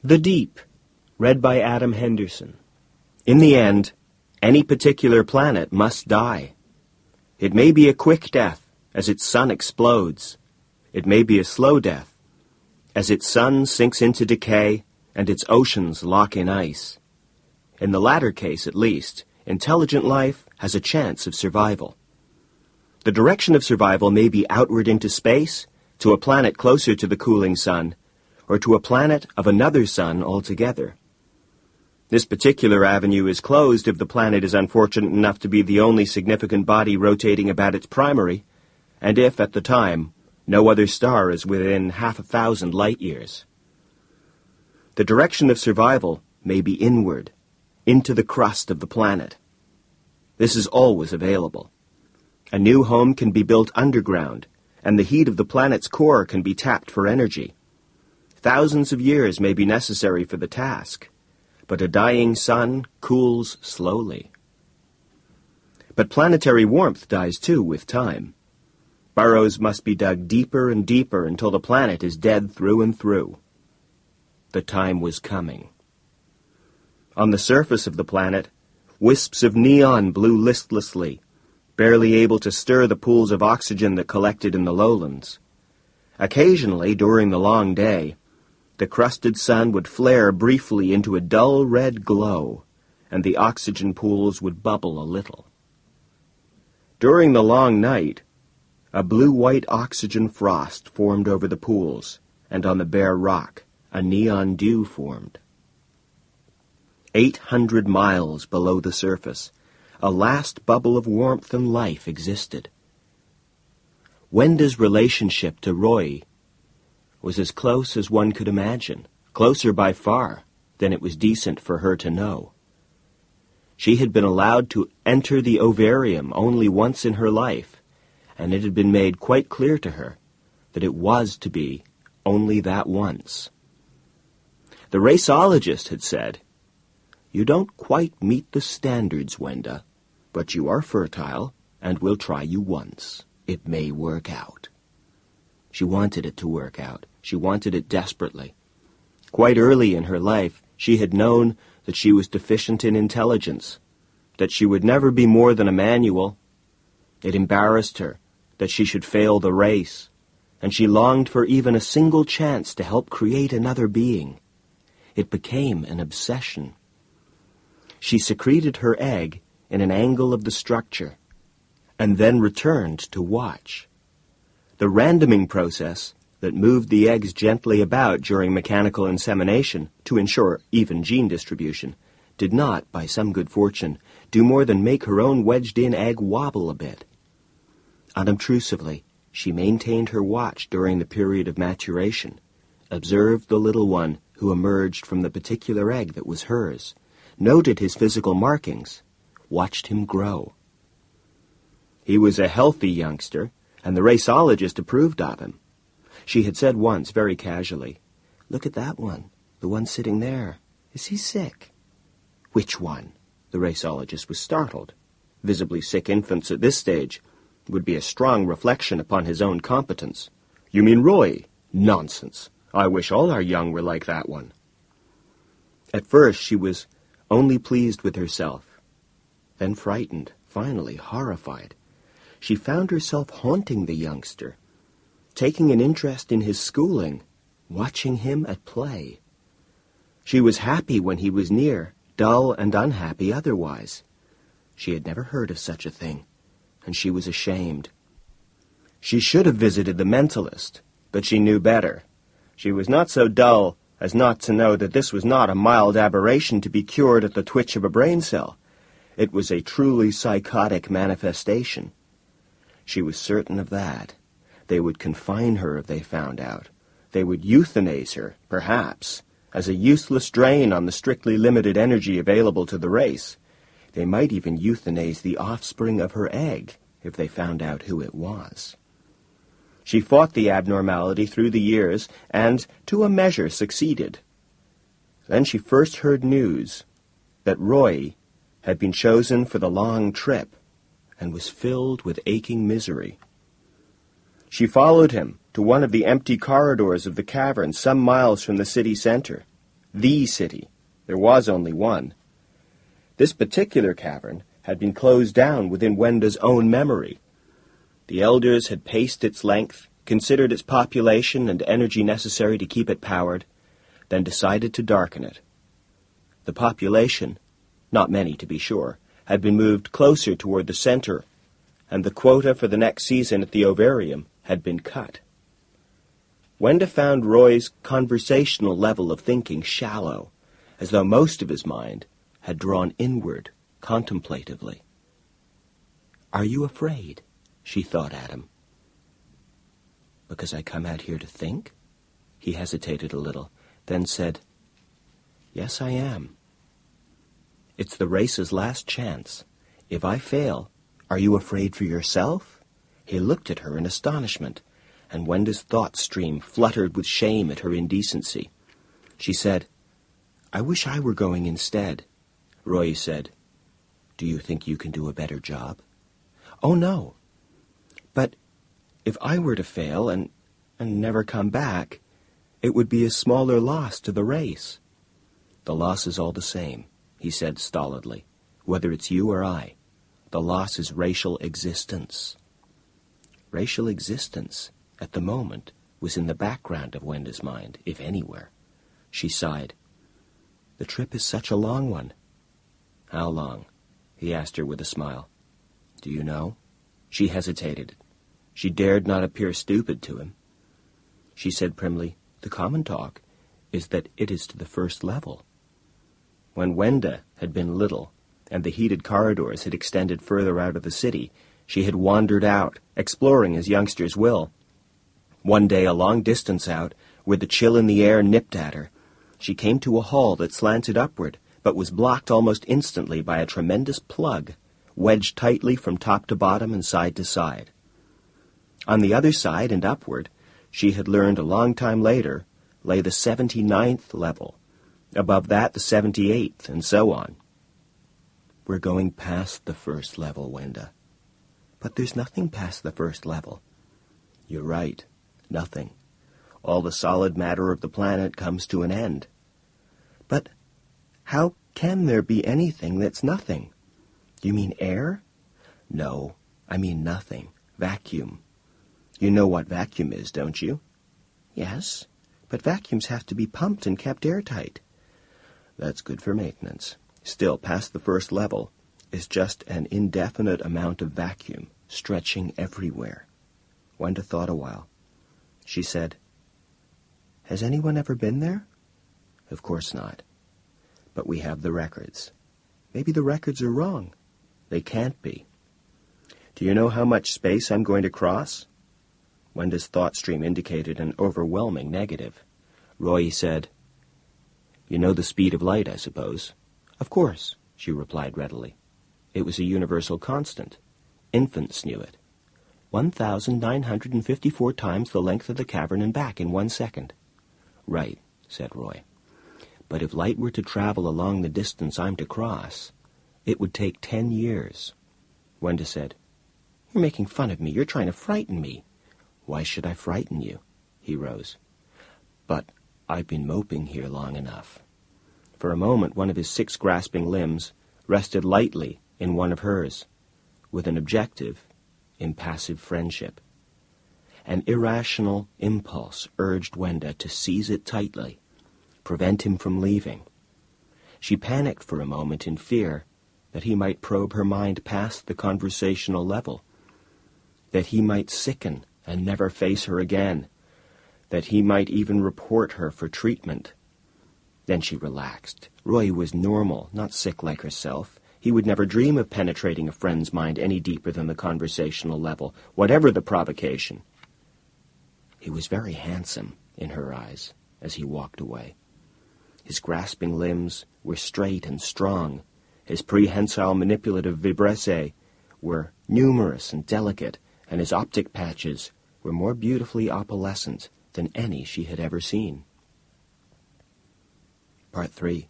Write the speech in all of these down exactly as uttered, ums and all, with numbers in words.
The Deep, read by Adam Henderson. In the end, any particular planet must die. It may be a quick death, as its sun explodes. It may be a slow death, as its sun sinks into decay and its oceans lock in ice. In the latter case, at least, intelligent life has a chance of survival. The direction of survival may be outward into space, to a planet closer to the cooling sun, or to a planet of another sun altogether. This particular avenue is closed if the planet is unfortunate enough to be the only significant body rotating about its primary, and if, at the time, no other star is within half a thousand light-years. The direction of survival may be inward, into the crust of the planet. This is always available. A new home can be built underground, and the heat of the planet's core can be tapped for energy. Thousands of years may be necessary for the task, but a dying sun cools slowly. But planetary warmth dies too with time. Burrows must be dug deeper and deeper until the planet is dead through and through. The time was coming. On the surface of the planet, wisps of neon blew listlessly, barely able to stir the pools of oxygen that collected in the lowlands. Occasionally, during the long day, the crusted sun would flare briefly into a dull red glow, and the oxygen pools would bubble a little. During the long night, a blue-white oxygen frost formed over the pools, and on the bare rock, a neon dew formed. Eight hundred miles below the surface, a last bubble of warmth and life existed. Wenda's relationship to Roy was as close as one could imagine, closer by far than it was decent for her to know. She had been allowed to enter the ovarium only once in her life, and it had been made quite clear to her that it was to be only that once. The raceologist had said, "You don't quite meet the standards, Wenda, but you are fertile, and we'll try you once. It may work out." She wanted it to work out. She wanted it desperately. Quite early in her life, she had known that she was deficient in intelligence, that she would never be more than a manual. It embarrassed her that she should fail the race, and she longed for even a single chance to help create another being. It became an obsession. She secreted her egg in an angle of the structure, and then returned to watch. The randoming process that moved the eggs gently about during mechanical insemination to ensure even gene distribution did not, by some good fortune, do more than make her own wedged-in egg wobble a bit. Unobtrusively, she maintained her watch during the period of maturation, observed the little one who emerged from the particular egg that was hers, noted his physical markings, watched him grow. He was a healthy youngster, and the raceologist approved of him. She had said once, very casually, "Look at that one, the one sitting there. Is he sick?" "Which one?" The raceologist was startled. Visibly sick infants at this stage would be a strong reflection upon his own competence. "You mean Roy?" "Nonsense. I wish all our young were like that one." At first she was only pleased with herself, then frightened, finally horrified. She found herself haunting the youngster, taking an interest in his schooling, watching him at play. She was happy when he was near, dull and unhappy otherwise. She had never heard of such a thing, and she was ashamed. She should have visited the mentalist, but she knew better. She was not so dull as not to know that this was not a mild aberration to be cured at the twitch of a brain cell. It was a truly psychotic manifestation. She was certain of that. They would confine her if they found out. They would euthanize her, perhaps, as a useless drain on the strictly limited energy available to the race. They might even euthanize the offspring of her egg if they found out who it was. She fought the abnormality through the years and, to a measure, succeeded. Then she first heard news that Roy had been chosen for the long trip and was filled with aching misery. She followed him to one of the empty corridors of the cavern some miles from the city center. the city. There was only one. This particular cavern had been closed down within Wenda's own memory. The elders had paced its length, considered its population and energy necessary to keep it powered, then decided to darken it. The population, not many to be sure, had been moved closer toward the center, and the quota for the next season at the ovarium had been cut. Wenda found Roy's conversational level of thinking shallow, as though most of his mind had drawn inward contemplatively. "Are you afraid?" she thought at him. "Because I come out here to think?" He hesitated a little, then said, "Yes, I am. It's the race's last chance. If I fail, are you afraid for yourself?" He looked at her in astonishment, and Wenda's thought stream fluttered with shame at her indecency. She said, "I wish I were going instead." Roy said, "Do you think you can do a better job?" "Oh, no. But if I were to fail and, and never come back, it would be a smaller loss to the race." "The loss is all the same," he said stolidly, "whether it's you or I. The loss is racial existence." Racial existence, at the moment, was in the background of Wenda's mind, if anywhere. She sighed. "The trip is such a long one." "How long?" he asked her with a smile. "Do you know?" She hesitated. She dared not appear stupid to him. She said primly, "The common talk is that it is to the first level." When Wenda had been little, and the heated corridors had extended further out of the city, she had wandered out, exploring as youngsters will. One day, a long distance out, where the chill in the air nipped at her, she came to a hall that slanted upward, but was blocked almost instantly by a tremendous plug, wedged tightly from top to bottom and side to side. On the other side and upward, she had learned a long time later, lay the seventy-ninth level. Above that, the seventy-eighth, and so on. "We're going past the first level, Wenda." "But there's nothing past the first level." "You're right. Nothing. All the solid matter of the planet comes to an end." "But how can there be anything that's nothing? You mean air?" "No, I mean nothing. Vacuum. You know what vacuum is, don't you?" "Yes, but vacuums have to be pumped and kept airtight." "That's good for maintenance. Still, past the first level is just an indefinite amount of vacuum, stretching everywhere." Wenda thought a while. She said, "Has anyone ever been there?" "Of course not. But we have the records." "Maybe the records are wrong." "They can't be." "Do you know how much space I'm going to cross?" Wenda's thought stream indicated an overwhelming negative. Roy said, "You know the speed of light, I suppose?" "Of course," she replied readily. It was a universal constant. Infants knew it. One thousand nine hundred and fifty-four times the length of the cavern and back in one second." "Right," said Roy. "But if light were to travel along the distance I'm to cross, it would take ten years." Wenda said, "You're making fun of me. You're trying to frighten me." "Why should I frighten you?" He rose. "But I've been moping here long enough." For a moment, one of his six grasping limbs rested lightly in one of hers, with an objective, impassive friendship. An irrational impulse urged Wenda to seize it tightly, prevent him from leaving. She panicked for a moment in fear that he might probe her mind past the conversational level, that he might sicken and never face her again, that he might even report her for treatment. Then she relaxed. Roy was normal, not sick like herself. He would never dream of penetrating a friend's mind any deeper than the conversational level, whatever the provocation. He was very handsome in her eyes as he walked away. His grasping limbs were straight and strong. His prehensile manipulative vibrissae were numerous and delicate, and his optic patches were more beautifully opalescent than any she had ever seen. Part three.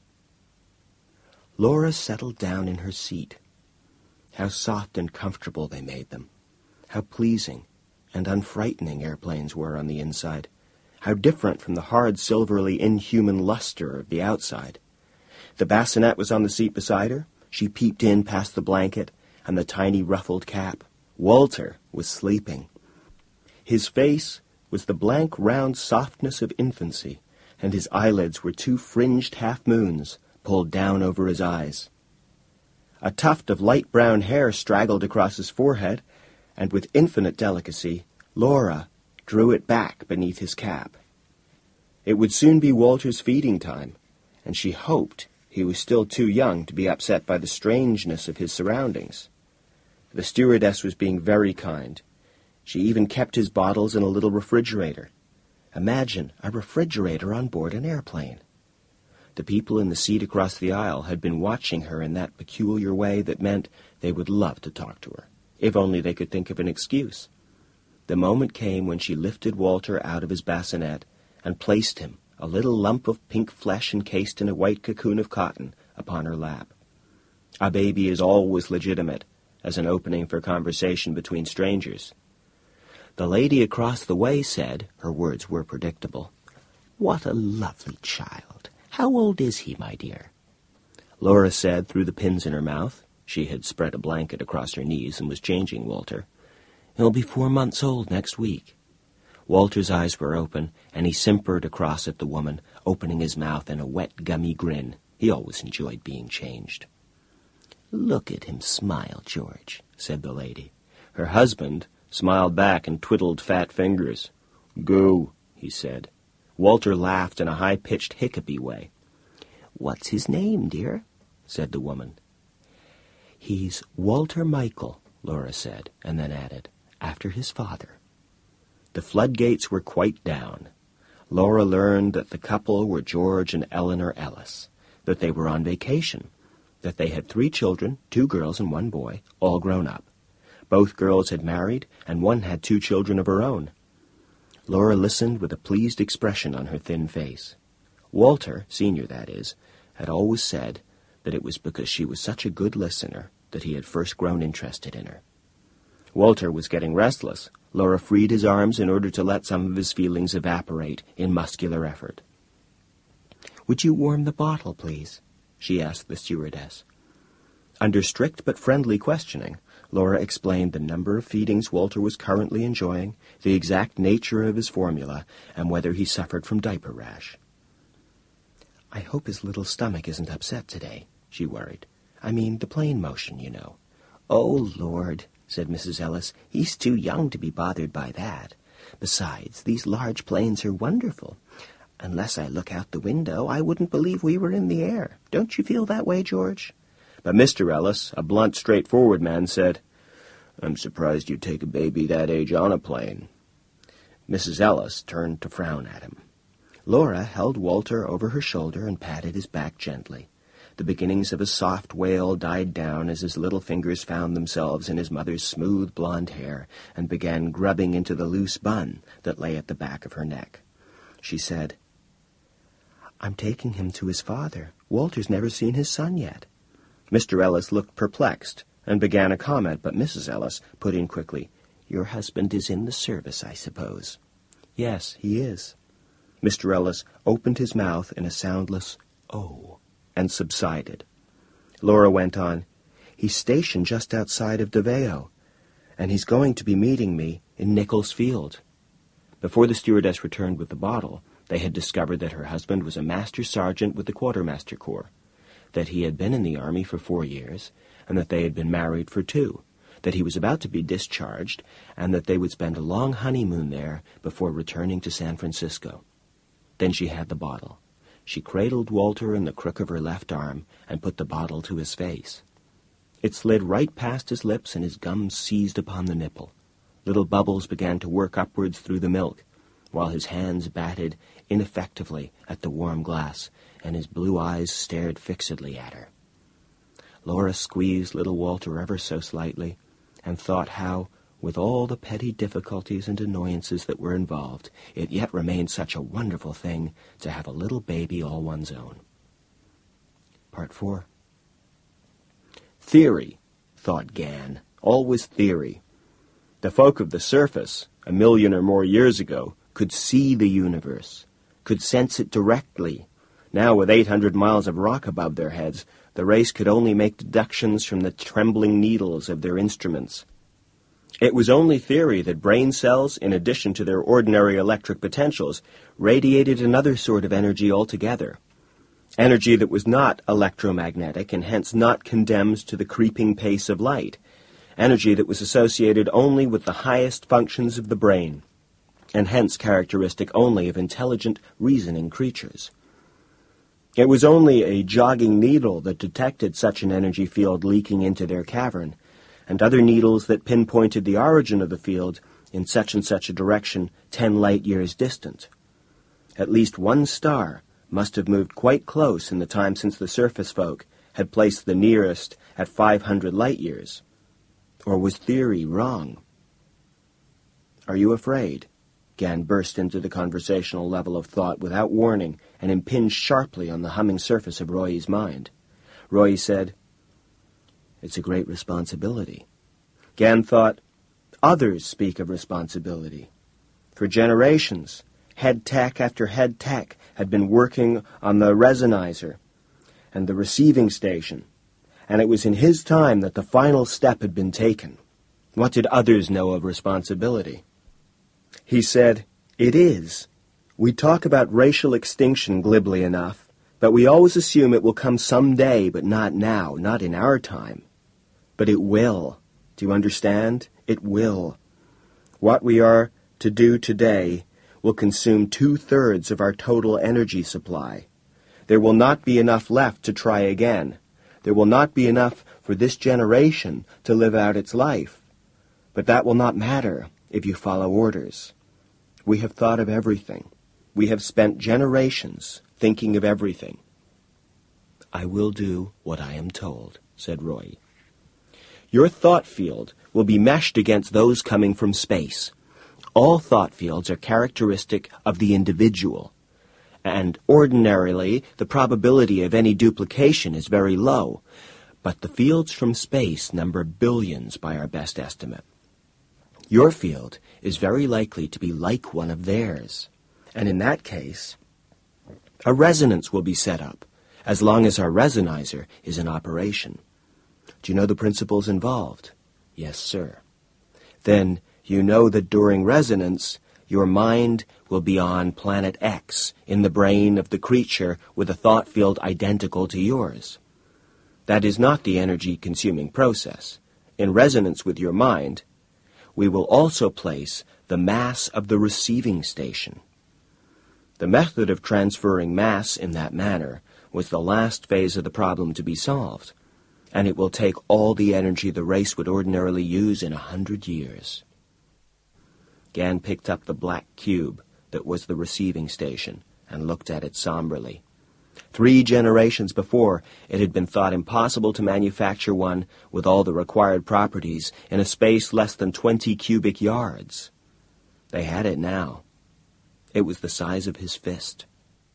Laura settled down in her seat. How soft and comfortable they made them. How pleasing and unfrightening airplanes were on the inside. How different from the hard, silverly, inhuman luster of the outside. The bassinet was on the seat beside her. She peeped in past the blanket and the tiny ruffled cap. Walter was sleeping. His face was the blank, round softness of infancy, and his eyelids were two fringed half-moons pulled down over his eyes. A tuft of light brown hair straggled across his forehead, and with infinite delicacy, Laura drew it back beneath his cap. It would soon be Walter's feeding time, and she hoped he was still too young to be upset by the strangeness of his surroundings. The stewardess was being very kind. She even kept his bottles in a little refrigerator. Imagine a refrigerator on board an airplane. The people in the seat across the aisle had been watching her in that peculiar way that meant they would love to talk to her, if only they could think of an excuse. The moment came when she lifted Walter out of his bassinet and placed him, a little lump of pink flesh encased in a white cocoon of cotton, upon her lap. A baby is always legitimate as an opening for conversation between strangers. The lady across the way said, her words were predictable, "What a lovely child. How old is he, my dear?" Laura said through the pins in her mouth, she had spread a blanket across her knees and was changing Walter, "He'll be four months old next week." Walter's eyes were open, and he simpered across at the woman, opening his mouth in a wet, gummy grin. He always enjoyed being changed. "Look at him smile, George," said the lady. Her husband smiled back and twiddled fat fingers. "Goo," he said. Walter laughed in a high-pitched hiccupy way. "What's his name, dear?" said the woman. "He's Walter Michael," Laura said, and then added, "after his father." The floodgates were quite down. Laura learned that the couple were George and Eleanor Ellis, that they were on vacation, that they had three children, two girls and one boy, all grown up. Both girls had married, and one had two children of her own. Laura listened with a pleased expression on her thin face. Walter, senior that is, had always said that it was because she was such a good listener that he had first grown interested in her. Walter was getting restless. Laura freed his arms in order to let some of his feelings evaporate in muscular effort. "Would you warm the bottle, please?" she asked the stewardess. Under strict but friendly questioning, Laura explained the number of feedings Walter was currently enjoying, the exact nature of his formula, and whether he suffered from diaper rash. "I hope his little stomach isn't upset today," she worried. "I mean the plane motion, you know." "Oh, Lord," said Missus Ellis, "he's too young to be bothered by that. Besides, these large planes are wonderful. Unless I look out the window, I wouldn't believe we were in the air. Don't you feel that way, George?" But Mister Ellis, a blunt, straightforward man, said, "I'm surprised you'd take a baby that age on a plane." Missus Ellis turned to frown at him. Laura held Walter over her shoulder and patted his back gently. The beginnings of a soft wail died down as his little fingers found themselves in his mother's smooth blonde hair and began grubbing into the loose bun that lay at the back of her neck. She said, "I'm taking him to his father. Walter's never seen his son yet." Mister Ellis looked perplexed and began a comment, but Missus Ellis put in quickly, "Your husband is in the service, I suppose." "Yes, he is." Mister Ellis opened his mouth in a soundless "oh," and subsided. Laura went on, "He's stationed just outside of Davao, and he's going to be meeting me in Nichols Field." Before the stewardess returned with the bottle, they had discovered that her husband was a master sergeant with the Quartermaster Corps, that he had been in the Army for four years, and that they had been married for two, that he was about to be discharged, and that they would spend a long honeymoon there before returning to San Francisco. Then she had the bottle. She cradled Walter in the crook of her left arm and put the bottle to his face. It slid right past his lips, and his gums seized upon the nipple. Little bubbles began to work upwards through the milk, while his hands batted ineffectively at the warm glass, and his blue eyes stared fixedly at her. Laura squeezed little Walter ever so slightly, and thought how, with all the petty difficulties and annoyances that were involved, it yet remained such a wonderful thing to have a little baby all one's own. Part four. Theory, thought Gan, always theory. The folk of the surface, a million or more years ago, could see the universe, could sense it directly. Now, with eight hundred miles of rock above their heads, the race could only make deductions from the trembling needles of their instruments. It was only theory that brain cells, in addition to their ordinary electric potentials, radiated another sort of energy altogether. Energy that was not electromagnetic and hence not condemned to the creeping pace of light. Energy that was associated only with the highest functions of the brain, and hence characteristic only of intelligent, reasoning creatures. It was only a jogging needle that detected such an energy field leaking into their cavern, and other needles that pinpointed the origin of the field in such and such a direction ten light-years distant. At least one star must have moved quite close in the time since the surface folk had placed the nearest at five hundred light-years. Or was theory wrong? "Are you afraid?" Gan burst into the conversational level of thought without warning and impinged sharply on the humming surface of Roy's mind. Roy said, "It's a great responsibility." Gan thought, "Others speak of responsibility. For generations, head tech after head tech had been working on the resonizer and the receiving station, and it was in his time that the final step had been taken. What did others know of responsibility?" He said, "It is. We talk about racial extinction glibly enough, but we always assume it will come some day, but not now, not in our time. But it will. Do you understand? It will. What we are to do today will consume two-thirds of our total energy supply. There will not be enough left to try again. There will not be enough for this generation to live out its life. But that will not matter if you follow orders. We have thought of everything. We have spent generations thinking of everything." "I will do what I am told," said Roy. "Your thought field will be meshed against those coming from space. All thought fields are characteristic of the individual, and ordinarily the probability of any duplication is very low, but the fields from space number billions by our best estimate. Your field is very likely to be like one of theirs, and in that case, a resonance will be set up, as long as our resonizer is in operation. Do you know the principles involved?" "Yes, sir." "Then you know that during resonance, your mind will be on planet X, in the brain of the creature with a thought field identical to yours. That is not the energy-consuming process. In resonance with your mind, we will also place the mass of the receiving station. The method of transferring mass in that manner was the last phase of the problem to be solved, and it will take all the energy the race would ordinarily use in a hundred years." Gan picked up the black cube that was the receiving station and looked at it somberly. Three generations before, it had been thought impossible to manufacture one with all the required properties in a space less than twenty cubic yards. They had it now. It was the size of his fist.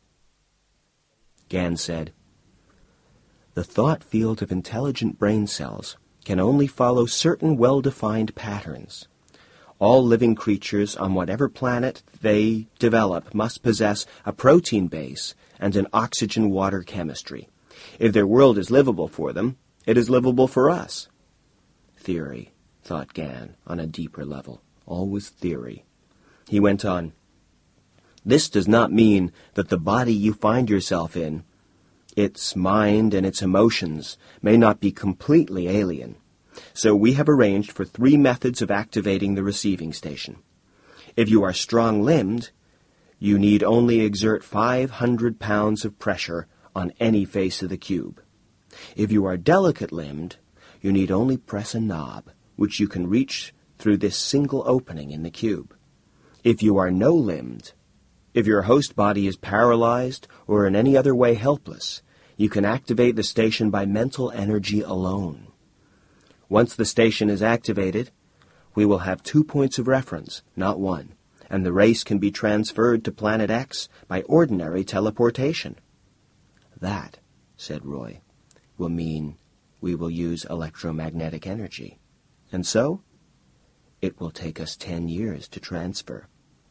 Gan said, "The thought field of intelligent brain cells can only follow certain well-defined patterns. All living creatures on whatever planet they develop must possess a protein base and an oxygen-water chemistry. If their world is livable for them, it is livable for us." Theory, thought Gan, on a deeper level. Always theory. He went on, "This does not mean that the body you find yourself in, its mind and its emotions, may not be completely alien. So we have arranged for three methods of activating the receiving station. If you are strong-limbed, you need only exert five hundred pounds of pressure on any face of the cube. If you are delicate-limbed, you need only press a knob, which you can reach through this single opening in the cube. If you are no-limbed, if your host body is paralyzed or in any other way helpless, you can activate the station by mental energy alone. Once the station is activated, we will have two points of reference, not one, and the race can be transferred to Planet X by ordinary teleportation." "That," said Roy, "will mean we will use electromagnetic energy. And so, it will take us ten years to transfer."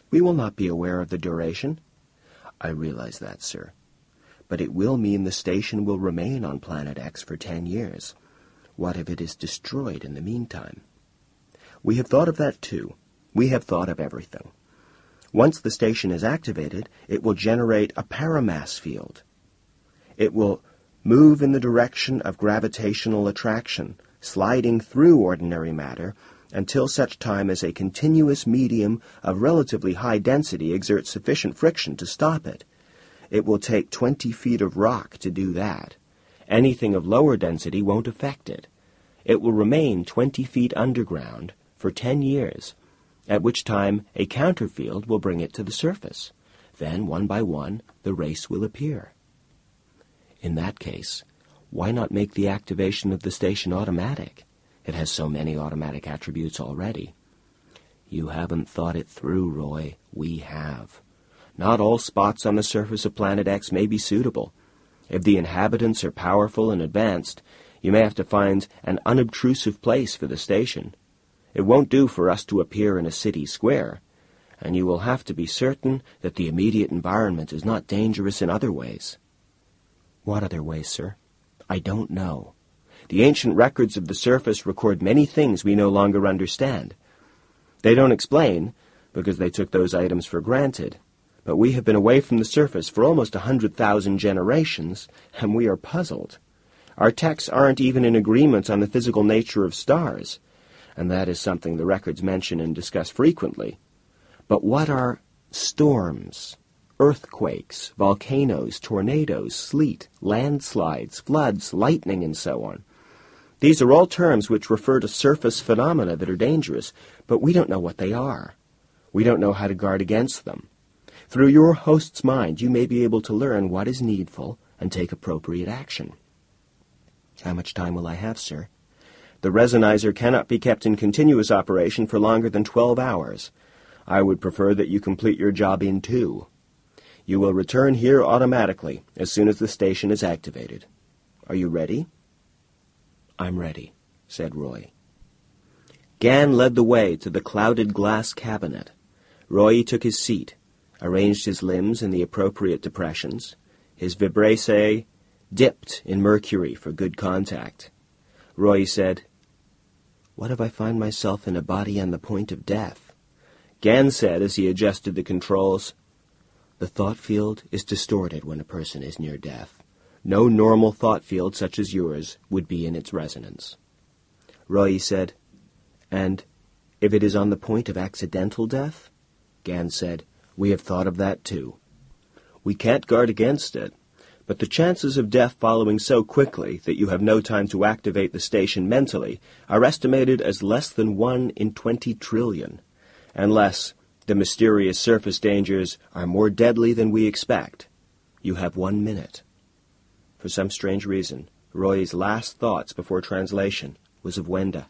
We will not be aware of the duration. I realize that, sir. But it will mean the station will remain on Planet X for ten years. What if it is destroyed in the meantime? We have thought of that too. We have thought of everything. Once the station is activated, it will generate a paramass field. It will move in the direction of gravitational attraction, sliding through ordinary matter until such time as a continuous medium of relatively high density exerts sufficient friction to stop it. It will take twenty feet of rock to do that. Anything of lower density won't affect it. It will remain twenty feet underground for ten years, at which time a counterfield will bring it to the surface. Then, one by one, the race will appear. In that case, why not make the activation of the station automatic? It has so many automatic attributes already. You haven't thought it through, Roy. We have. Not all spots on the surface of Planet X may be suitable. If the inhabitants are powerful and advanced, you may have to find an unobtrusive place for the station. It won't do for us to appear in a city square, and you will have to be certain that the immediate environment is not dangerous in other ways. What other ways, sir? I don't know. The ancient records of the surface record many things we no longer understand. They don't explain, because they took those items for granted, but we have been away from the surface for almost a hundred thousand generations, and we are puzzled. Our texts aren't even in agreement on the physical nature of stars, and that is something the records mention and discuss frequently. But what are storms, earthquakes, volcanoes, tornadoes, sleet, landslides, floods, lightning, and so on? These are all terms which refer to surface phenomena that are dangerous, but we don't know what they are. We don't know how to guard against them. Through your host's mind, you may be able to learn what is needful and take appropriate action. How much time will I have, sir? The resonizer cannot be kept in continuous operation for longer than twelve hours. I would prefer that you complete your job in two. You will return here automatically as soon as the station is activated. Are you ready? I'm ready, said Roy. Gan led the way to the clouded glass cabinet. Roy took his seat, arranged his limbs in the appropriate depressions. His vibrissae dipped in mercury for good contact. Roy said, "What if I find myself in a body on the point of death?" Gan said as he adjusted the controls, "The thought field is distorted when a person is near death. No normal thought field such as yours would be in its resonance." Roy said, "And if it is on the point of accidental death?" Gan said, "We have thought of that too. We can't guard against it, but the chances of death following so quickly that you have no time to activate the station mentally are estimated as less than one in twenty trillion, unless the mysterious surface dangers are more deadly than we expect. You have one minute." For some strange reason, Roy's last thoughts before translation was of Wenda.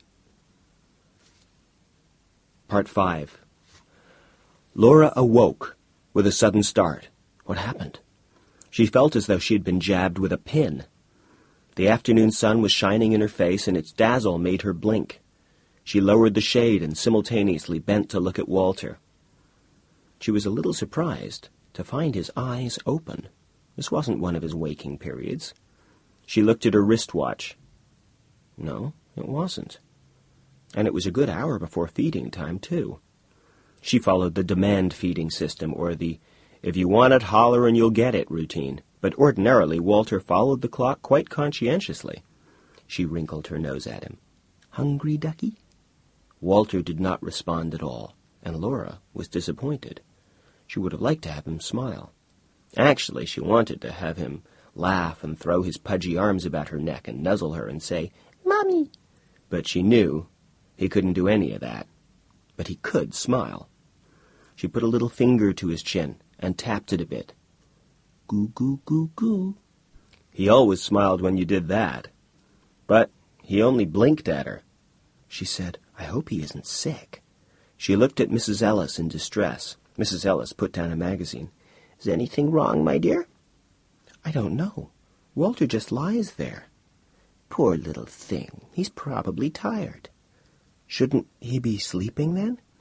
Part five. Laura awoke with a sudden start. What happened? She felt as though she had been jabbed with a pin. The afternoon sun was shining in her face, and its dazzle made her blink. She lowered the shade and simultaneously bent to look at Walter. She was a little surprised to find his eyes open. This wasn't one of his waking periods. She looked at her wristwatch. No, it wasn't. And it was a good hour before feeding time, too. She followed the demand feeding system, or the "if you want it, holler and you'll get it" routine, but ordinarily Walter followed the clock quite conscientiously. She wrinkled her nose at him. "Hungry, ducky?" Walter did not respond at all, and Laura was disappointed. She would have liked to have him smile. Actually, she wanted to have him laugh and throw his pudgy arms about her neck and nuzzle her and say, "Mommy." But she knew he couldn't do any of that. But he could smile. She put a little finger to his chin and tapped it a bit. "Goo, goo, goo, goo." He always smiled when you did that. But he only blinked at her. She said, "I hope he isn't sick." She looked at Missus Ellis in distress. Missus Ellis put down a magazine. "Is anything wrong, my dear?" "I don't know. Walter just lies there." "Poor little thing. He's probably tired." "Shouldn't he be sleeping, then?"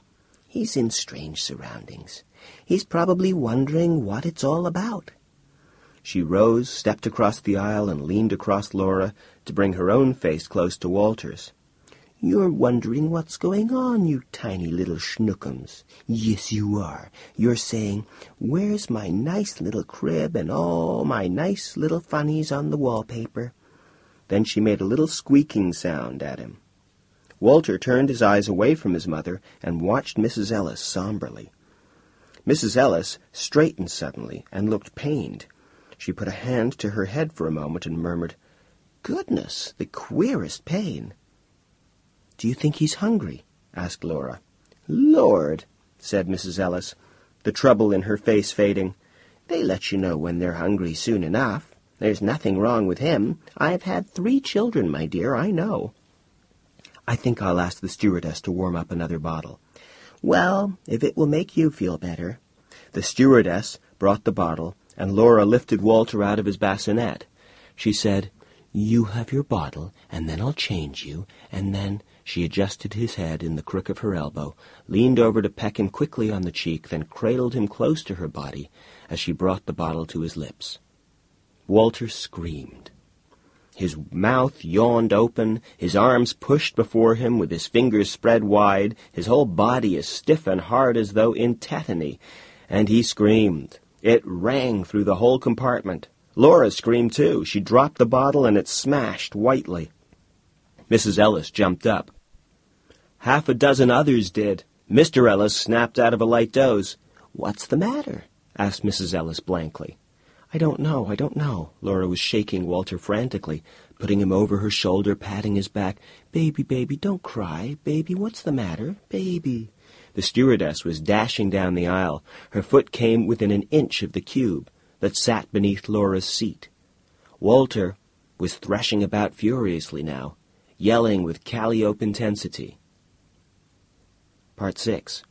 He's in strange surroundings. He's probably wondering what it's all about." She rose, stepped across the aisle, and leaned across Laura to bring her own face close to Walter's. "You're wondering what's going on, you tiny little schnookums. Yes, you are. You're saying, 'Where's my nice little crib and all my nice little funnies on the wallpaper?'" Then she made a little squeaking sound at him. Walter turned his eyes away from his mother and watched Missus Ellis somberly. Missus Ellis straightened suddenly and looked pained. She put a hand to her head for a moment and murmured, "Goodness, the queerest pain." "Do you think he's hungry?" asked Laura. "Lord," said Missus Ellis, the trouble in her face fading, "they let you know when they're hungry soon enough. There's nothing wrong with him. I've had three children, my dear, I know." "I think I'll ask the stewardess to warm up another bottle." "Well, if it will make you feel better." The stewardess brought the bottle, and Laura lifted Walter out of his bassinet. She said, "You have your bottle, and then I'll change you, and then—" She adjusted his head in the crook of her elbow, leaned over to peck him quickly on the cheek, then cradled him close to her body as she brought the bottle to his lips. Walter screamed. His mouth yawned open, his arms pushed before him with his fingers spread wide, his whole body as stiff and hard as though in tetany, and he screamed. It rang through the whole compartment. Laura screamed too. She dropped the bottle and it smashed whitely. Missus Ellis jumped up. Half a dozen others did. Mister Ellis snapped out of a light doze. "What's the matter?" asked Missus Ellis blankly. "I don't know, I don't know." Laura was shaking Walter frantically, putting him over her shoulder, patting his back. "Baby, baby, don't cry. Baby, what's the matter? Baby." The stewardess was dashing down the aisle. Her foot came within an inch of the cube that sat beneath Laura's seat. Walter was threshing about furiously now, yelling with calliope intensity. Part six.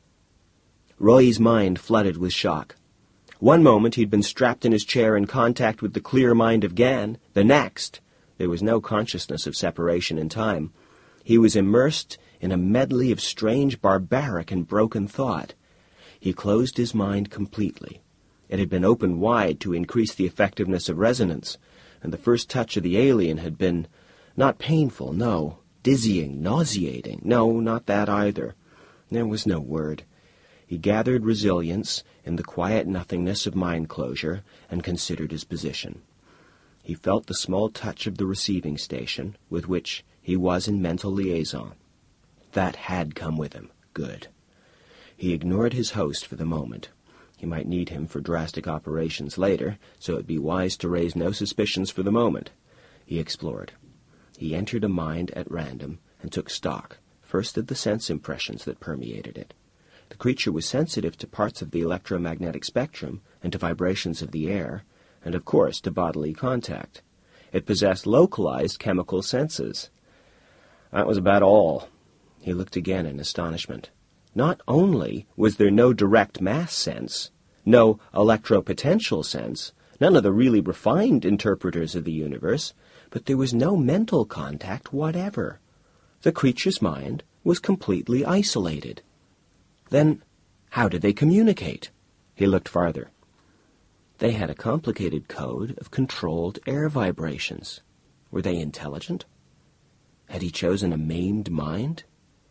Roy's mind flooded with shock. One moment he'd been strapped in his chair in contact with the clear mind of Gan. The next, there was no consciousness of separation in time. He was immersed in a medley of strange, barbaric, and broken thought. He closed his mind completely. It had been opened wide to increase the effectiveness of resonance, and the first touch of the alien had been not painful, no, dizzying, nauseating, no, not that either. There was no word. He gathered resilience in the quiet nothingness of mind closure and considered his position. He felt the small touch of the receiving station with which he was in mental liaison. That had come with him. Good. He ignored his host for the moment. He might need him for drastic operations later, so it would be wise to raise no suspicions for the moment. He explored. He entered a mind at random and took stock, first of the sense impressions that permeated it. The creature was sensitive to parts of the electromagnetic spectrum and to vibrations of the air, and of course to bodily contact. It possessed localized chemical senses. That was about all. He looked again in astonishment. Not only was there no direct mass sense, no electropotential sense, none of the really refined interpreters of the universe, but there was no mental contact whatever. The creature's mind was completely isolated. Then, how did they communicate? He looked farther. They had a complicated code of controlled air vibrations. Were they intelligent? Had he chosen a maimed mind?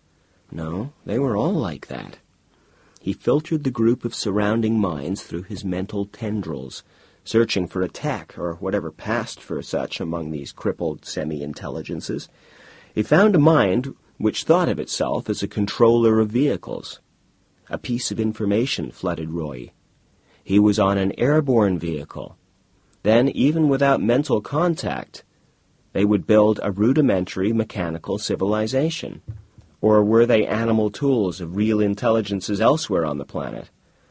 No, they were all like that. He filtered the group of surrounding minds through his mental tendrils, searching for a tech or whatever passed for such among these crippled semi-intelligences. He found a mind which thought of itself as a controller of vehicles. A piece of information flooded Roy. He was on an airborne vehicle. Then, even without mental contact, they would build a rudimentary mechanical civilization. Or were they animal tools of real intelligences elsewhere on the planet?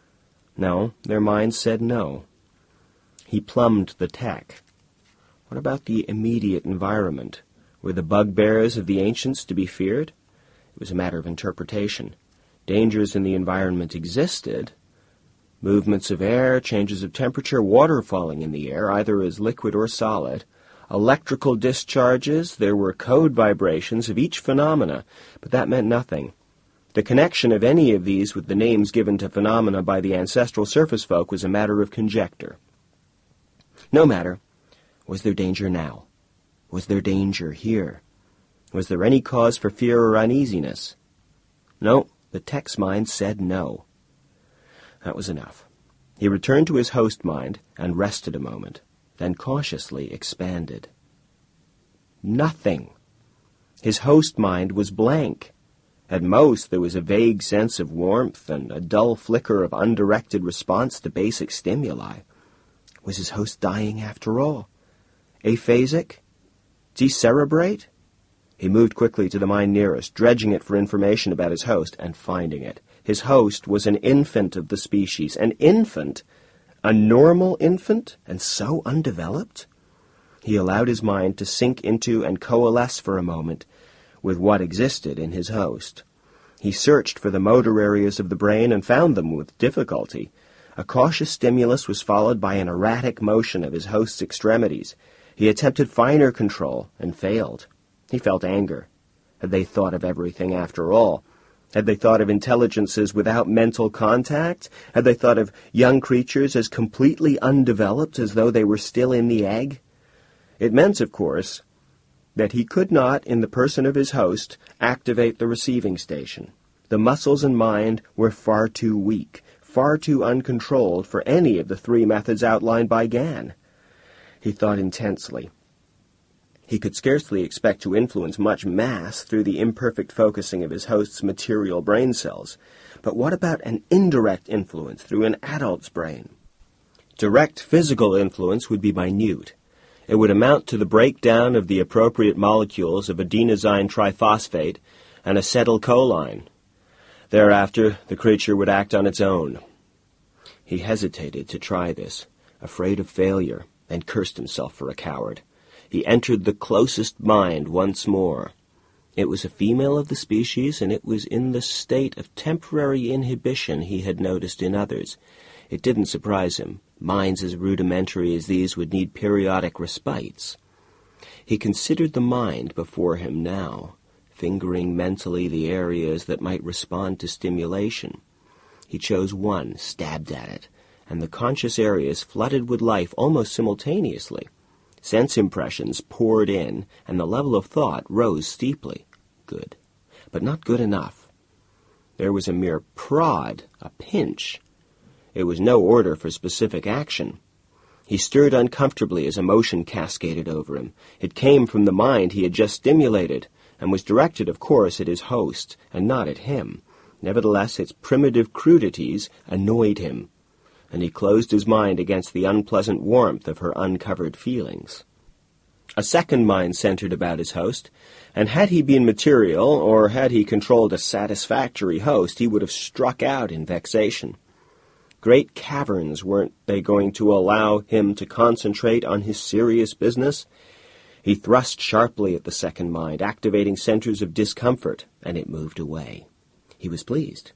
No, their minds said no. He plumbed the tech. What about the immediate environment? Were the bugbears of the ancients to be feared? It was a matter of interpretation. Dangers in the environment existed. Movements of air, changes of temperature, water falling in the air, either as liquid or solid. Electrical discharges, there were code vibrations of each phenomena, but that meant nothing. The connection of any of these with the names given to phenomena by the ancestral surface folk was a matter of conjecture. No matter. Was there danger now? Was there danger here? Was there any cause for fear or uneasiness? No, the tech's mind said no. That was enough. He returned to his host mind and rested a moment, then cautiously expanded. Nothing. His host mind was blank. At most, there was a vague sense of warmth and a dull flicker of undirected response to basic stimuli. Was his host dying after all? Aphasic? Decerebrate? He moved quickly to the mind nearest, dredging it for information about his host, and finding it. His host was an infant of the species. An infant? A normal infant? And so undeveloped? He allowed his mind to sink into and coalesce for a moment with what existed in his host. He searched for the motor areas of the brain and found them with difficulty. A cautious stimulus was followed by an erratic motion of his host's extremities. He attempted finer control and failed. He felt anger. Had they thought of everything after all? Had they thought of intelligences without mental contact? Had they thought of young creatures as completely undeveloped as though they were still in the egg? It meant, of course, that he could not, in the person of his host, activate the receiving station. The muscles and mind were far too weak, far too uncontrolled for any of the three methods outlined by Gann. He thought intensely. He could scarcely expect to influence much mass through the imperfect focusing of his host's material brain cells. But what about an indirect influence through an adult's brain? Direct physical influence would be minute. It would amount to the breakdown of the appropriate molecules of adenosine triphosphate and acetylcholine. Thereafter, the creature would act on its own. He hesitated to try this, afraid of failure, and cursed himself for a coward. He entered the closest mind once more. It was a female of the species, and it was in the state of temporary inhibition he had noticed in others. It didn't surprise him. Minds as rudimentary as these would need periodic respites. He considered the mind before him now, fingering mentally the areas that might respond to stimulation. He chose one, stabbed at it, and the conscious areas flooded with life almost simultaneously. Sense impressions poured in, and the level of thought rose steeply. Good, but not good enough. There was a mere prod, a pinch. It was no order for specific action. He stirred uncomfortably as emotion cascaded over him. It came from the mind he had just stimulated, and was directed, of course, at his host, and not at him. Nevertheless, its primitive crudities annoyed him, and he closed his mind against the unpleasant warmth of her uncovered feelings. A second mind centered about his host, and had he been material, or had he controlled a satisfactory host, he would have struck out in vexation. Great caverns, weren't they going to allow him to concentrate on his serious business? He thrust sharply at the second mind, activating centers of discomfort, and it moved away. He was pleased.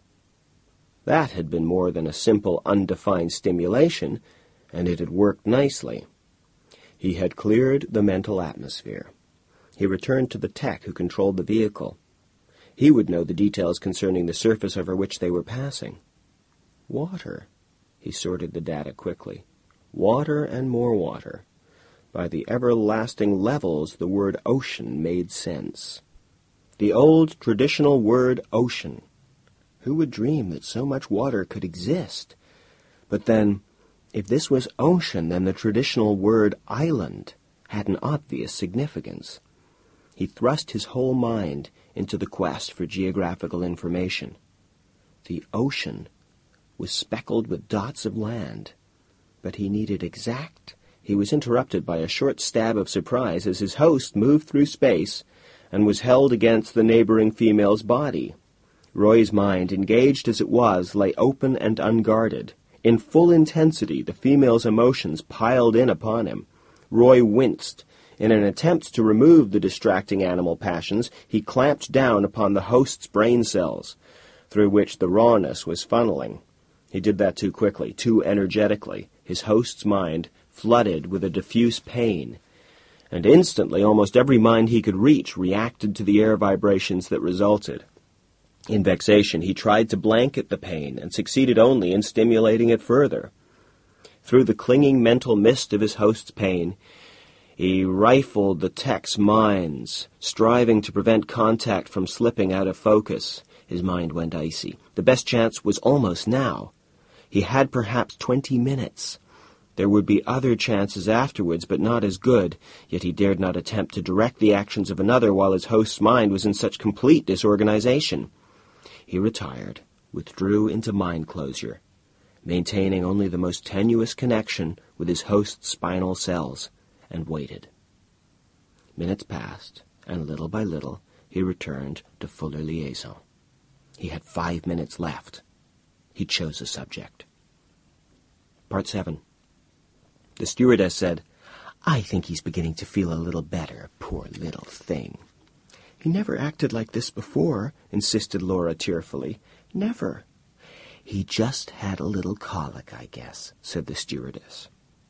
That had been more than a simple, undefined stimulation, and it had worked nicely. He had cleared the mental atmosphere. He returned to the tech who controlled the vehicle. He would know the details concerning the surface over which they were passing. Water. He sorted the data quickly. Water and more water. By the everlasting levels, the word ocean made sense. The old traditional word ocean. Who would dream that so much water could exist? But then, if this was ocean, then the traditional word island had an obvious significance. He thrust his whole mind into the quest for geographical information. The ocean was speckled with dots of land, but he needed exact. He was interrupted by a short stab of surprise as his host moved through space and was held against the neighboring female's body. Roy's mind, engaged as it was, lay open and unguarded. In full intensity, the female's emotions piled in upon him. Roy winced. In an attempt to remove the distracting animal passions, he clamped down upon the host's brain cells, through which the rawness was funneling. He did that too quickly, too energetically. His host's mind flooded with a diffuse pain, and instantly almost every mind he could reach reacted to the air vibrations that resulted. In vexation, he tried to blanket the pain and succeeded only in stimulating it further. Through the clinging mental mist of his host's pain, he rifled the tech's minds, striving to prevent contact from slipping out of focus. His mind went icy. The best chance was almost now. He had perhaps twenty minutes. There would be other chances afterwards, but not as good, yet he dared not attempt to direct the actions of another while his host's mind was in such complete disorganization. He retired, withdrew into mind closure, maintaining only the most tenuous connection with his host's spinal cells, and waited. Minutes passed, and little by little he returned to fuller liaison. He had five minutes left. He chose a subject. Part seven. The stewardess said, "I think he's beginning to feel a little better, poor little thing." "He never acted like this before," insisted Laura tearfully. "Never." "He just had a little colic, I guess," said the stewardess.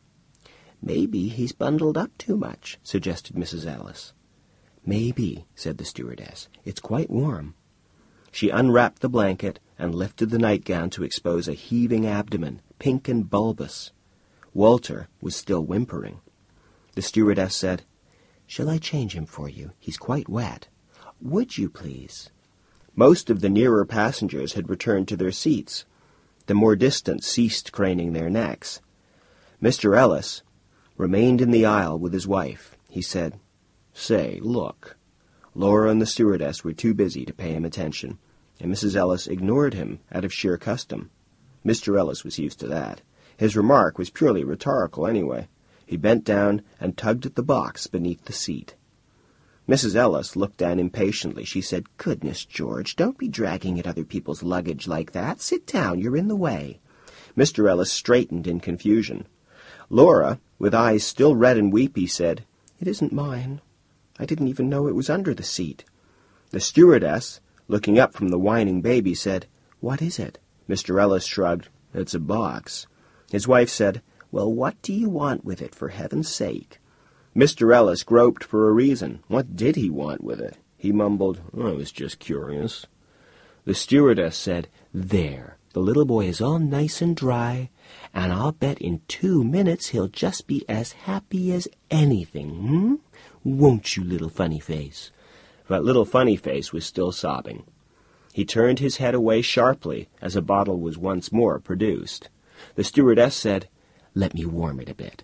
"Maybe he's bundled up too much," suggested Missus Ellis. "Maybe," said the stewardess. "It's quite warm." She unwrapped the blanket and lifted the nightgown to expose a heaving abdomen, pink and bulbous. Walter was still whimpering. The stewardess said, "Shall I change him for you? He's quite wet." "Would you, please?" Most of the nearer passengers had returned to their seats. The more distant ceased craning their necks. Mister Ellis remained in the aisle with his wife. He said, "Say, look." Laura and the stewardess were too busy to pay him attention, and Missus Ellis ignored him out of sheer custom. Mister Ellis was used to that. His remark was purely rhetorical anyway. He bent down and tugged at the box beneath the seat. Missus Ellis looked down impatiently. She said, "Goodness, George, don't be dragging at other people's luggage like that. Sit down, you're in the way." Mister Ellis straightened in confusion. Laura, with eyes still red and weepy, said, "It isn't mine. I didn't even know it was under the seat." The stewardess, looking up from the whining baby, said, "What is it?" Mister Ellis shrugged. "It's a box." His wife said, "Well, what do you want with it, for heaven's sake?" Mister Ellis groped for a reason. What did he want with it? He mumbled, "I was just curious." The stewardess said, "There, the little boy is all nice and dry, and I'll bet in two minutes he'll just be as happy as anything, hmm? Won't you, little funny face?" But little funny face was still sobbing. He turned his head away sharply as a bottle was once more produced. The stewardess said, "Let me warm it a bit."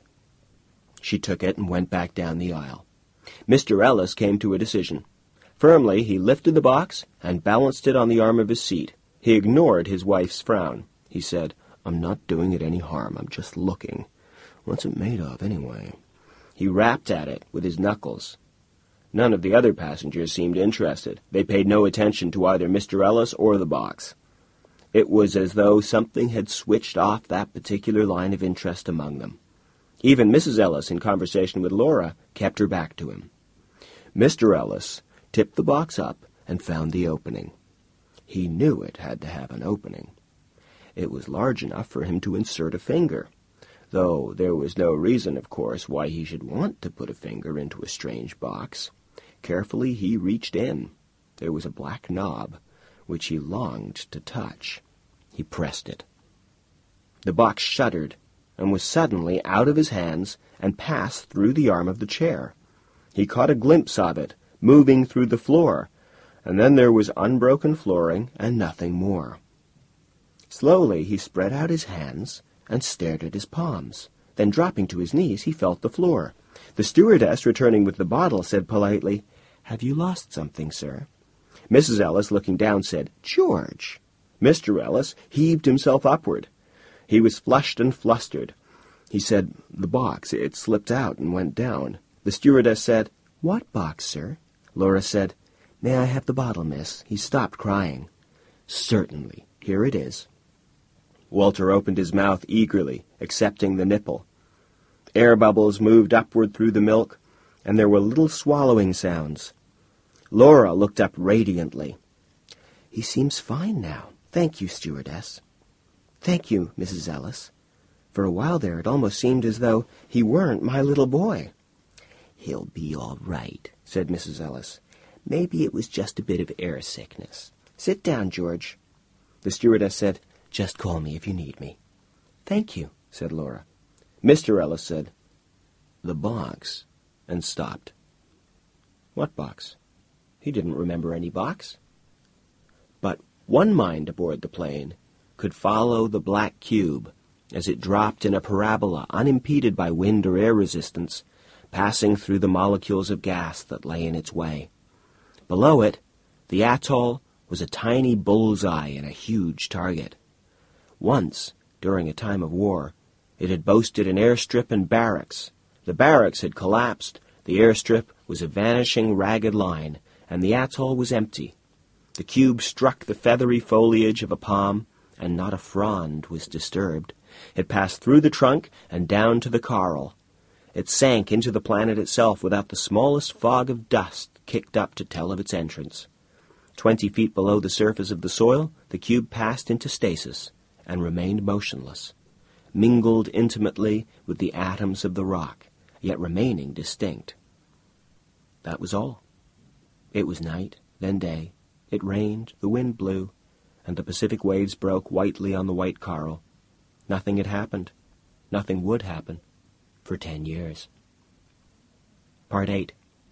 She took it and went back down the aisle. Mister Ellis came to a decision. Firmly, he lifted the box and balanced it on the arm of his seat. He ignored his wife's frown. He said, "I'm not doing it any harm. I'm just looking. What's it made of, anyway?" He rapped at it with his knuckles. None of the other passengers seemed interested. They paid no attention to either Mister Ellis or the box. It was as though something had switched off that particular line of interest among them. Even Missus Ellis, in conversation with Laura, kept her back to him. Mister Ellis tipped the box up and found the opening. He knew it had to have an opening. It was large enough for him to insert a finger, though there was no reason, of course, why he should want to put a finger into a strange box. Carefully he reached in. There was a black knob, which he longed to touch. He pressed it. The box shuddered, and was suddenly out of his hands and passed through the arm of the chair. He caught a glimpse of it, moving through the floor, and then there was unbroken flooring and nothing more. Slowly he spread out his hands and stared at his palms. Then, dropping to his knees, he felt the floor. The stewardess, returning with the bottle, said politely, "Have you lost something, sir?" Missus Ellis, looking down, said, "George." Mister Ellis heaved himself upward. He was flushed and flustered. He said, "The box, it slipped out and went down." The stewardess said, "What box, sir?" Laura said, "May I have the bottle, miss? He stopped crying." "Certainly. Here it is." Walter opened his mouth eagerly, accepting the nipple. Air bubbles moved upward through the milk, and there were little swallowing sounds. Laura looked up radiantly. "He seems fine now. Thank you, stewardess." "Thank you, Missus Ellis. For a while there it almost seemed as though he weren't my little boy." "He'll be all right," said Missus Ellis. "Maybe it was just a bit of air sickness. Sit down, George. The stewardess said, Just call me if you need me. Thank you, said Laura. Mister Ellis said, The box, and stopped. What box? He didn't remember any box. But one mind aboard the plane could follow the black cube as it dropped in a parabola unimpeded by wind or air resistance, passing through the molecules of gas that lay in its way. Below it, the atoll was a tiny bullseye in a huge target. Once, during a time of war, it had boasted an airstrip and barracks. The barracks had collapsed, the airstrip was a vanishing ragged line, and the atoll was empty. The cube struck the feathery foliage of a palm, and not a frond was disturbed. It passed through the trunk and down to the coral. It sank into the planet itself without the smallest fog of dust kicked up to tell of its entrance. Twenty feet below the surface of the soil, the cube passed into stasis and remained motionless, mingled intimately with the atoms of the rock, yet remaining distinct. That was all. It was night, then day. It rained, the wind blew, and the Pacific waves broke whitely on the white coral. Nothing had happened. Nothing would happen for ten years. Part eight.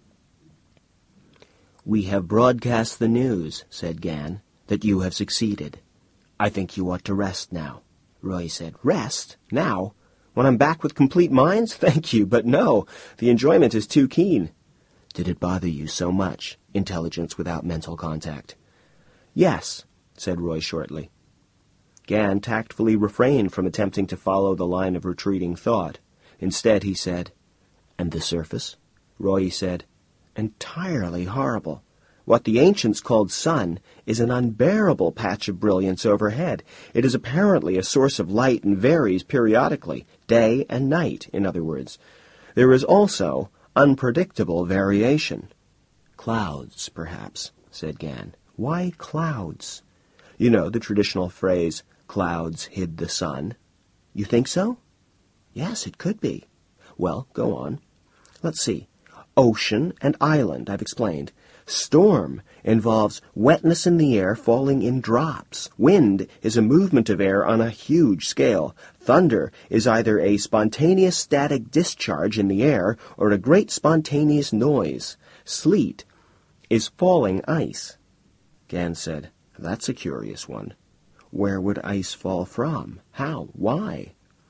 We have broadcast the news, said Gan, that you have succeeded. I think you ought to rest now. Roy said, Rest? Now? When I'm back with complete minds? Thank you, but no. The enjoyment is too keen. Did it bother you so much, intelligence without mental contact? Yes, said Roy shortly. Gan tactfully refrained from attempting to follow the line of retreating thought. Instead, he said, And the surface? Roy said, Entirely horrible. What the ancients called sun is an unbearable patch of brilliance overhead. It is apparently a source of light and varies periodically, day and night, in other words. There is also unpredictable variation. Clouds, perhaps, said Gan. Why clouds? You know the traditional phrase, clouds hid the sun. You think so? Yes, it could be. Well, go on. Let's see. Ocean and island, I've explained. Storm involves wetness in the air falling in drops. Wind is a movement of air on a huge scale. Thunder is either a spontaneous static discharge in the air or a great spontaneous noise. Sleet is falling ice. Gan said, That's a curious one. Where would ice fall from? How? Why?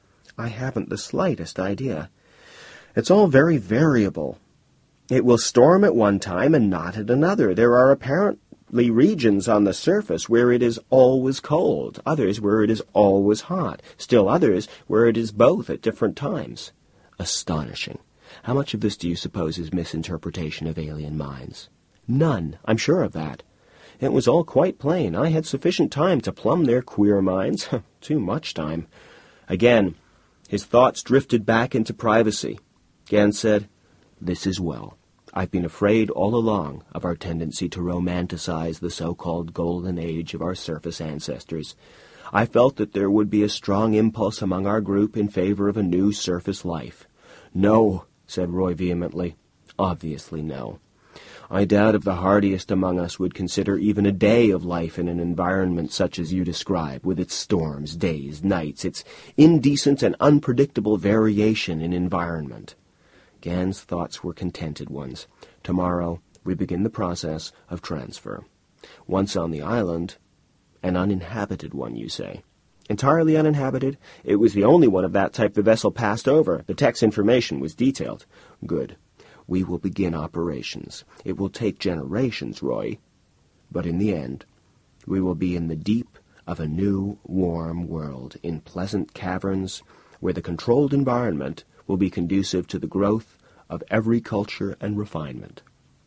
I haven't the slightest idea. It's all very variable. It will storm at one time and not at another. There are apparently regions on the surface where it is always cold, others where it is always hot, still others where it is both at different times. Astonishing. How much of this do you suppose is misinterpretation of alien minds? None, I'm sure of that. It was all quite plain. I had sufficient time to plumb their queer minds. Too much time. Again, his thoughts drifted back into privacy. Gan said, This is well. I've been afraid all along of our tendency to romanticize the so-called golden age of our surface ancestors. I felt that there would be a strong impulse among our group in favor of a new surface life. No, said Roy vehemently. Obviously no. I doubt if the hardiest among us would consider even a day of life in an environment such as you describe, with its storms, days, nights, its indecent and unpredictable variation in environment. Gan's thoughts were contented ones. Tomorrow we begin the process of transfer. Once on the island, an uninhabited one, you say. Entirely uninhabited? It was the only one of that type the vessel passed over. The tech's information was detailed. Good. We will begin operations. It will take generations, Roy. But in the end, we will be in the deep of a new, warm world, in pleasant caverns, where the controlled environment will be conducive to the growth of every culture and refinement.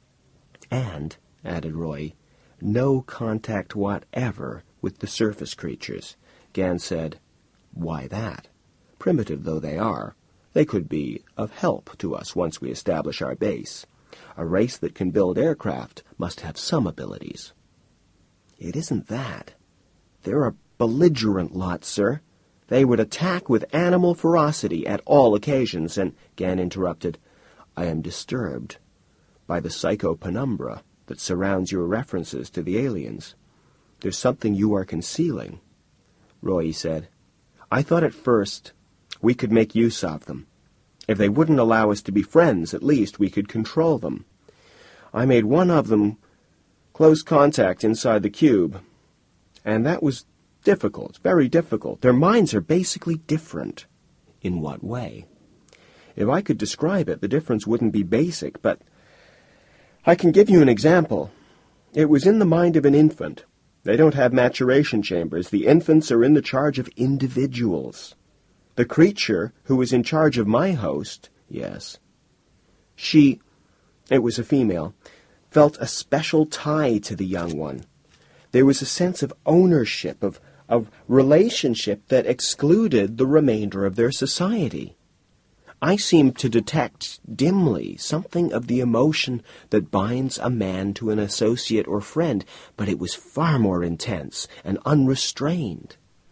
And, added Roy, no contact whatever with the surface creatures. Gan said, Why that? Primitive though they are, they could be of help to us once we establish our base. A race that can build aircraft must have some abilities. It isn't that. They're a belligerent lot, sir. They would attack with animal ferocity at all occasions, and Gan interrupted, I am disturbed by the psychopenumbra that surrounds your references to the aliens. There's something you are concealing, Roy said. I thought at first we could make use of them. If they wouldn't allow us to be friends, at least we could control them. I made one of them close contact inside the cube, and that was difficult, very difficult. Their minds are basically different. In what way? If I could describe it, the difference wouldn't be basic, but I can give you an example. It was in the mind of an infant. They don't have maturation chambers. The infants are in the charge of individuals. The creature who was in charge of my host, yes, she, it was a female, felt a special tie to the young one. There was a sense of ownership, of, of relationship that excluded the remainder of their society. I seemed to detect dimly something of the emotion that binds a man to an associate or friend, but it was far more intense and unrestrained.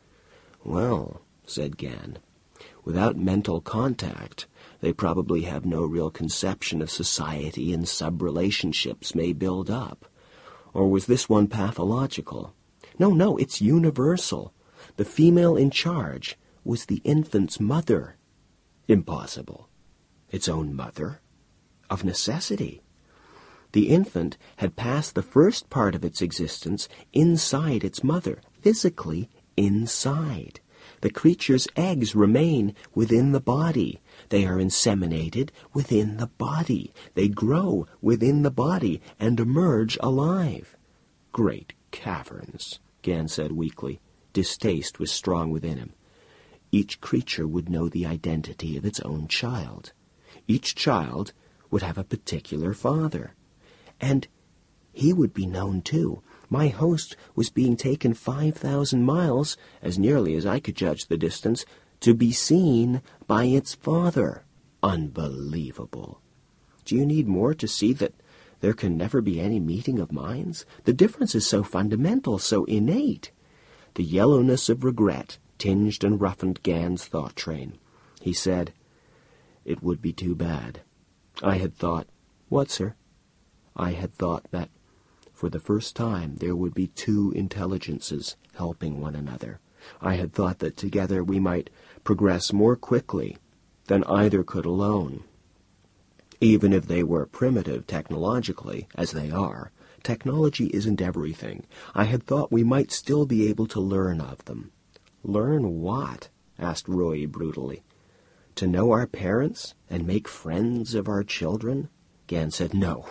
Well, said Gan, without mental contact, they probably have no real conception of society and sub-relationships may build up. Or was this one pathological? No, no, it's universal. The female in charge was the infant's mother. Impossible. Its own mother? Of necessity. The infant had passed the first part of its existence inside its mother, physically inside. The creature's eggs remain within the body. They are inseminated within the body. They grow within the body and emerge alive. Great caverns, Gan said weakly. Distaste was strong within him. Each creature would know the identity of its own child. Each child would have a particular father. And he would be known, too. My host was being taken five thousand miles, as nearly as I could judge the distance, to be seen by its father. Unbelievable. Do you need more to see that there can never be any meeting of minds? The difference is so fundamental, so innate. The yellowness of regret tinged and roughened Gan's thought train. He said, It would be too bad. I had thought, what, sir? I had thought that for the first time there would be two intelligences helping one another. I had thought that together we might progress more quickly than either could alone. Even if they were primitive technologically, as they are, technology isn't everything. I had thought we might still be able to learn of them. Learn what? Asked Roy brutally. To know our parents and make friends of our children? Gan said, No.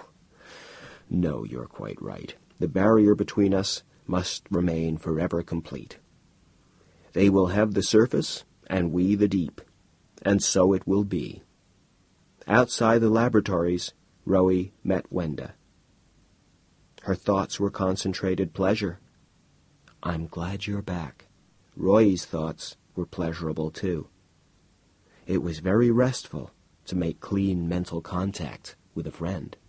No, you're quite right. The barrier between us must remain forever complete. They will have the surface, and we the deep. And so it will be. Outside the laboratories, Roy met Wenda. Her thoughts were concentrated pleasure. I'm glad you're back. Roy's thoughts were pleasurable, too. It was very restful to make clean mental contact with a friend.